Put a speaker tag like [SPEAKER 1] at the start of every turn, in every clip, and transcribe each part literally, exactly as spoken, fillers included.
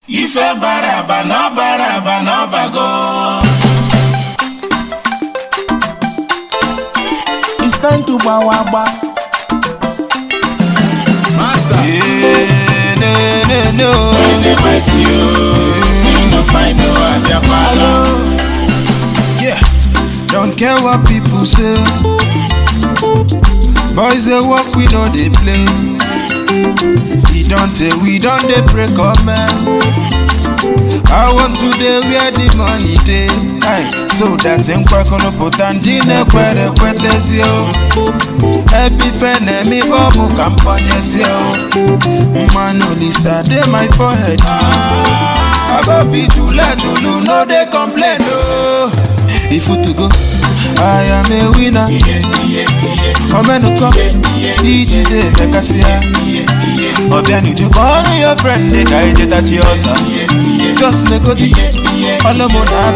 [SPEAKER 1] Ife baraba no baraba no bago.
[SPEAKER 2] It's time to bawaba.
[SPEAKER 1] Master.
[SPEAKER 3] Yeah, no, no, no.
[SPEAKER 1] When they might you, you no find no other follow.
[SPEAKER 3] Yeah, don't care what people say. Boys they walk, we know they play. We don't take, we don't they break up, man. I want to day where the money day. Aye, so that's in Quacono Potandine, where the quetes yo. Happy fan, me bobu campagnes yo. Manolisa, they my forehead. I go be too late to do, no they complain, no. If you to go, I am a winner. I'm gonna come, E G day, make us see. Or then you call your friend, they guy that you also. Just nego di, all of them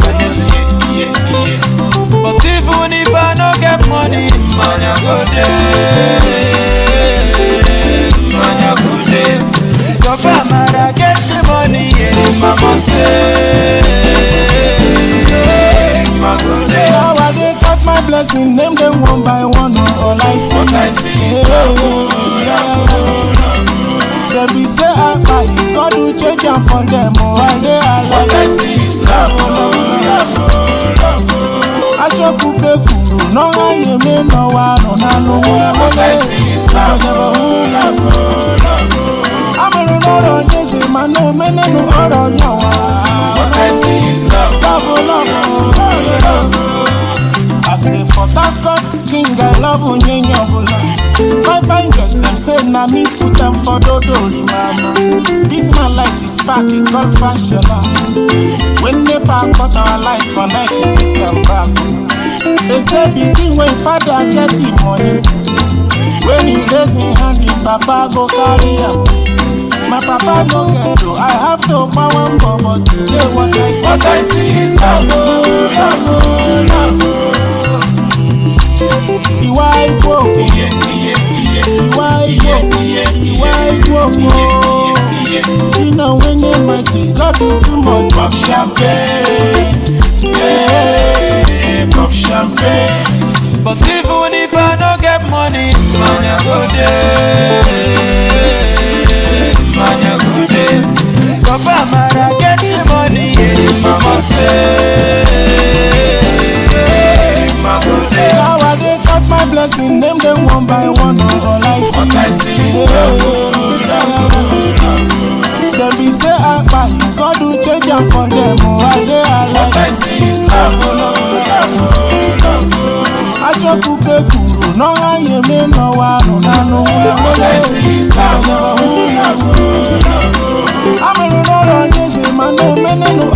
[SPEAKER 3] but even if I don't get money, man, I go there, man, I go there. Your family get the money, yeah, mama stay, mama go there.
[SPEAKER 2] Now I dey cut my blessing, name them one by one. All I see,
[SPEAKER 1] What I see is love, oh, love, oh, love.
[SPEAKER 2] They be say I buy, God will change them for them. Oh, I dey alive.
[SPEAKER 1] What I see is love, oh, love, oh, love, oh.
[SPEAKER 2] I chop kuke kuru, no I me no one, no na no.
[SPEAKER 1] What I see is love, oh, love, oh, love, oh.
[SPEAKER 2] I'm a no no just say my name, me no other no.
[SPEAKER 1] What I see is love,
[SPEAKER 2] Love,
[SPEAKER 1] oh,
[SPEAKER 2] love,
[SPEAKER 1] love, love, oh.
[SPEAKER 2] I say for that cut king, I love unyenyo bula. Five fine girls, them say na me put them for dodori mama. Big man like this spark, it called fashion. When they pack cut our light for night, we fix them back. They say begin when father get him money. When he raise him hand, him papa go carry him. My papa no get to, I have to power him, but today what I see.
[SPEAKER 1] What I see is love, oh, love, oh, love, oh.
[SPEAKER 2] Ìwà ìwò,
[SPEAKER 1] Iye, iye, iye.
[SPEAKER 2] ìwà ìwò, ìwà ìwò, you know when they mighty, God do too much.
[SPEAKER 1] Pop champagne, yeah, pop champagne.
[SPEAKER 3] But even if I don't get money, man, I go there, man, I go there. Papa, man, I get the money, yeah, mama stay, mama go there.
[SPEAKER 2] Now I dey cut my blessing, name them one by one. All I see,
[SPEAKER 1] What I see is love, oh, love, oh, love, oh.
[SPEAKER 2] They be say I buy, God will change them for them. Oh, I dey
[SPEAKER 1] What I
[SPEAKER 2] alive.
[SPEAKER 1] see is love, oh, love, oh, love, oh.
[SPEAKER 2] I chop kuke kuru, no I me no one, no na no.
[SPEAKER 1] What I see is love, oh, love, oh, love, oh.
[SPEAKER 2] I'm a no no just say my name, me no